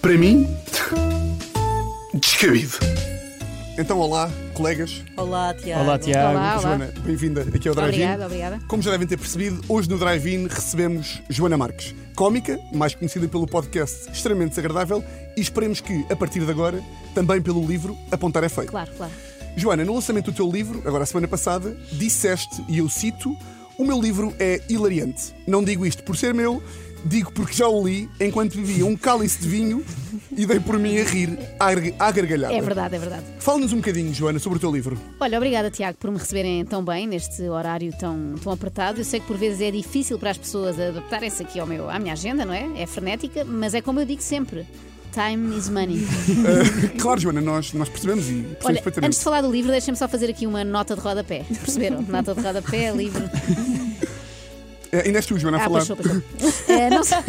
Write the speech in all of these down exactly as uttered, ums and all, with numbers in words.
Para mim, descabido. Então, olá, colegas. Olá, Tiago. Olá, Tiago. Olá, olá. Joana, bem-vinda aqui ao Drive-In. Obrigada, obrigada. Como já devem ter percebido, hoje no Drive-In recebemos Joana Marques, cómica, mais conhecida pelo podcast Extremamente Desagradável, e esperemos que, a partir de agora, também pelo livro Apontar é Feio. Claro, claro. Joana, no lançamento do teu livro, agora a semana passada, disseste, e eu cito, o meu livro é hilariante. Não digo isto por ser meu, digo porque já o li enquanto bebia um cálice de vinho e dei por mim a rir à gar- à gargalhada. É verdade, é verdade. Fala-nos um bocadinho, Joana, sobre o teu livro. Olha, obrigada, Tiago, por me receberem tão bem neste horário tão, tão apertado. Eu sei que por vezes é difícil para as pessoas adaptarem-se aqui ao meu, à minha agenda, não é? É frenética, mas é como eu digo sempre. Time is money. Uh, claro, Joana, nós, nós percebemos e percebemos Olha, perfeitamente. antes de falar do livro, deixem-me só fazer aqui uma nota de rodapé. Perceberam? Nota de rodapé, livro. Uh, ainda és tu, Joana, a Ah, falar. pois, pois, pois. É, não, se...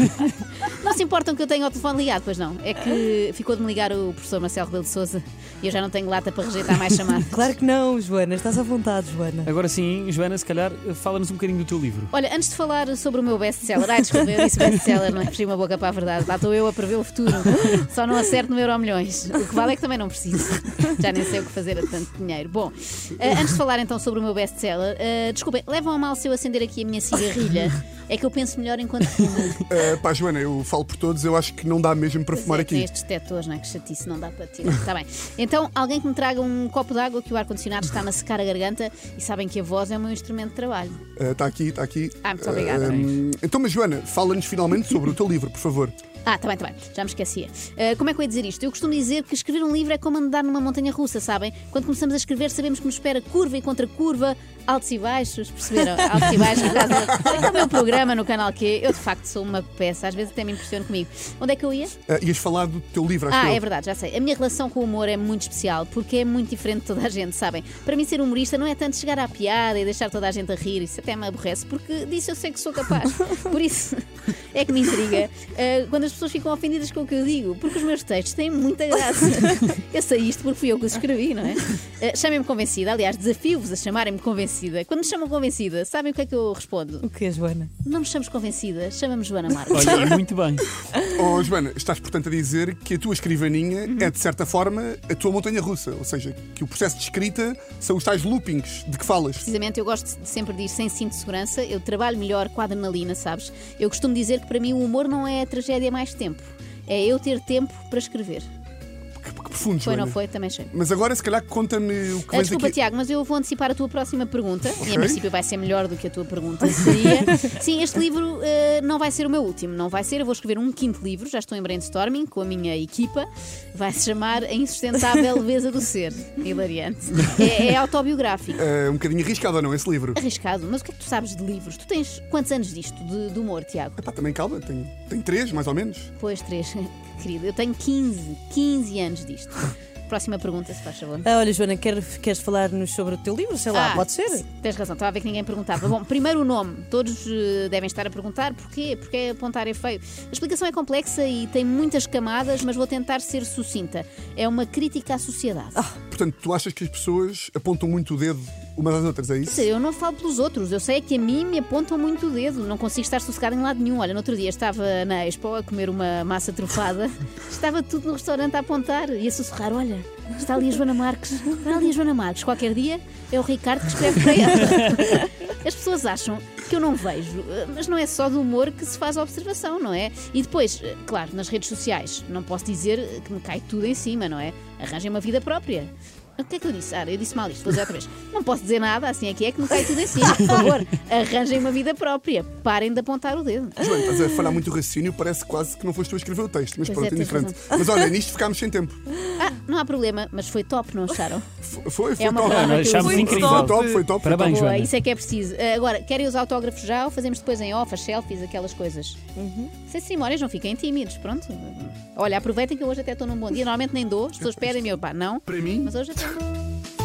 não se importam que eu tenha o telefone ligado, pois não. É que ficou de me ligar o professor Marcelo Rebelo de Sousa e eu já não tenho lata para rejeitar mais chamadas. Claro que não, Joana, estás à vontade, Joana. Agora sim, Joana, se calhar, fala-nos um bocadinho do teu livro. Olha, antes de falar sobre o meu best-seller, ai, desculpa, eu disse best-seller, não é? Fechei uma boca para a verdade. Lá estou eu a prever o futuro. Só não acerto no Euromilhões. O que vale é que também não preciso. Já nem sei o que fazer a tanto dinheiro. Bom, uh, antes de falar então sobre o meu best-seller, uh, desculpem, levam a mal se eu acender aqui a minha cigarrilha? É que eu penso melhor enquanto fumo. Uh, pá, Joana, eu falo por todos, eu acho que não dá mesmo para Pois fumar é, aqui. tem estes detectores, não é? Que chatice, não dá para tirar. Está bem. Então, alguém que me traga um copo de água, que o ar-condicionado está-me a secar a garganta e sabem que a voz é o meu instrumento de trabalho. Está aqui, está aqui. Ah, muito obrigada. Uh, então, mas Joana, fala-nos finalmente sobre o teu livro, por favor. Ah, tá bem, tá bem, já me esquecia. Uh, como é que eu ia dizer isto? Eu costumo dizer que escrever um livro é como andar numa montanha russa, sabem? Quando começamos a escrever, sabemos que nos espera curva e contra curva, altos e baixos, perceberam? Altos e baixos, é o meu programa no canal Q. Eu de facto sou uma peça, às vezes até me impressiono comigo. Onde é que eu ia? Uh, ias falar do teu livro, acho Ah, eu. é verdade, já sei. A minha relação com o humor é muito especial porque é muito diferente de toda a gente, sabem? Para mim, ser humorista não é tanto chegar à piada e deixar toda a gente a rir, isso até me aborrece, porque disso eu sei que sou capaz. Por isso é que me intriga uh, quando as pessoas ficam ofendidas com o que eu digo, porque os meus textos têm muita graça. Eu sei isto porque fui eu que os escrevi, não é? Uh, Chamem-me convencida, aliás, desafio-vos a chamarem-me convencida. Quando me chamam convencida, sabem o que é que eu respondo? O que é, Joana? Não me chames convencida, chama-me Joana Marques. Olha, muito bem. Oh, Joana, estás portanto a dizer que a tua escrivaninha Uhum. é de certa forma a tua montanha russa, ou seja, que o processo de escrita são os tais loopings de que falas. Precisamente, eu gosto de sempre de ir sem cinto de segurança, eu trabalho melhor com a adrenalina, sabes? Eu costumo dizer que para mim o humor não é a tragédia mais tempo, é eu ter tempo para escrever. Que, que profundo, Foi, Joana. não foi? Também achei. Mas agora, se calhar, conta-me o que Ah, vens desculpa, aqui. Tiago, mas eu vou antecipar a tua próxima pergunta Ok. e em princípio vai ser melhor do que a tua pergunta seria. Sim, este livro eh, não vai ser o meu último, não vai ser. Eu vou escrever um quinto livro, já estou em brainstorming com a minha equipa. Vai se chamar A Insustentável Leveza do Ser. Hilariante. É, é autobiográfico. Uh, um bocadinho arriscado ou não, esse livro? Arriscado, mas o que é que tu sabes de livros? Tu tens quantos anos disto, de, de humor, Tiago? Epá, também calma, tenho, tenho três, mais ou menos. Pois, três. Querido, eu tenho quinze, quinze anos disto. Próxima pergunta, se faz favor. Ah, olha, Joana, quer, queres falar-nos sobre o teu livro? Sei lá, Ah, pode ser? sim, tens razão, estava a ver que ninguém perguntava. Bom, primeiro o nome. Todos uh, devem estar a perguntar porquê, porque é apontar é feio. A explicação é complexa e tem muitas camadas, mas vou tentar ser sucinta. É uma crítica à sociedade. Portanto, tu achas que as pessoas apontam muito o dedo umas às outras, é isso? Eu não falo pelos outros, eu sei é que a mim me apontam muito o dedo, não consigo estar sossegada em lado nenhum. Olha, no outro dia estava na Expo a comer uma massa trufada, estava tudo no restaurante a apontar e a sussurrar: olha, está ali a Joana Marques, está ali a Joana Marques, qualquer dia é o Ricardo que escreve para ela. As pessoas acham que eu não vejo, mas não é só do humor que se faz a observação, não é? E depois, claro, nas redes sociais, não posso dizer que me cai tudo em cima, não é? Arranjem uma vida própria. O que é que eu disse? Ah, eu disse mal isto, vou dizer outra vez. Não posso dizer nada, assim é que é que me cai tudo em cima. Por favor, arranjem uma vida própria. Parem de apontar o dedo. Joana, estás a falhar muito o raciocínio, parece quase que não foste tu a escrever o texto, mas Pois pronto, é, é tens diferente. razão. Mas olha, nisto ficámos sem tempo. Ah, não há problema, mas foi top, não acharam? Foi, foi, foi É uma top. palavra Olha, que eu achámos uso. incrível. Foi top, foi top. Parabéns, Boa, Joana. isso é que é preciso. Ah, agora, querem os autógrafos já ou fazemos depois em off, as selfies, aquelas coisas? Uhum. Sem cerimónias, não fiquem tímidos, pronto. Olha, aproveitem que eu hoje até estou num bom dia. Normalmente nem dou, as pessoas pedem-me, eu pá, não. Para mim, Mas hoje até.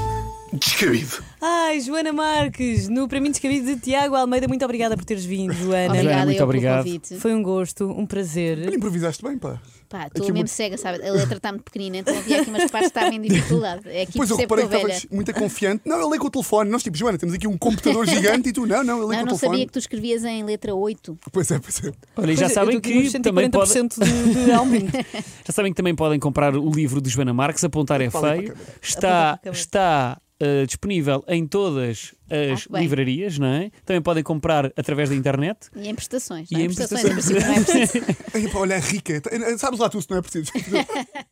Descabido. Ai, Joana Marques, no Para mim Descabido de Tiago Almeida. Muito obrigada por teres vindo, Joana. Obrigada muito eu obrigado. pelo convite. Foi um gosto, um prazer. Olha, improvisaste bem, pá. Pá, Aqui estou uma- mesmo cega, sabe? A letra está muito pequenina, então havia aqui umas partes que estavam em dificuldade. É aqui Depois eu percebo reparei que que estou velha. estavas muito confiante. Não, eu leio com o telefone. Nós, tipo, Joana, temos aqui um computador gigante e tu, não, não, eu leio Não, com não o telefone. sabia que tu escrevias em letra oito. Pois é, pois é. Olha, e já Pois, sabem eu estou aqui que nos também cento e quarenta podem, por cento de, de aumento. já sabem que também podem comprar o livro de Joana Marques, Apontar é Fala para a Feio. câmara. Está, Apontar para a câmara. está uh, disponível em todas as Ah, que bem. livrarias, não é? Também podem comprar através da internet. E em prestações. E não é? em prestações, prestações. em princípio não é preciso. Ai, pá, olha, é rica. Sabes lá tu se não é preciso.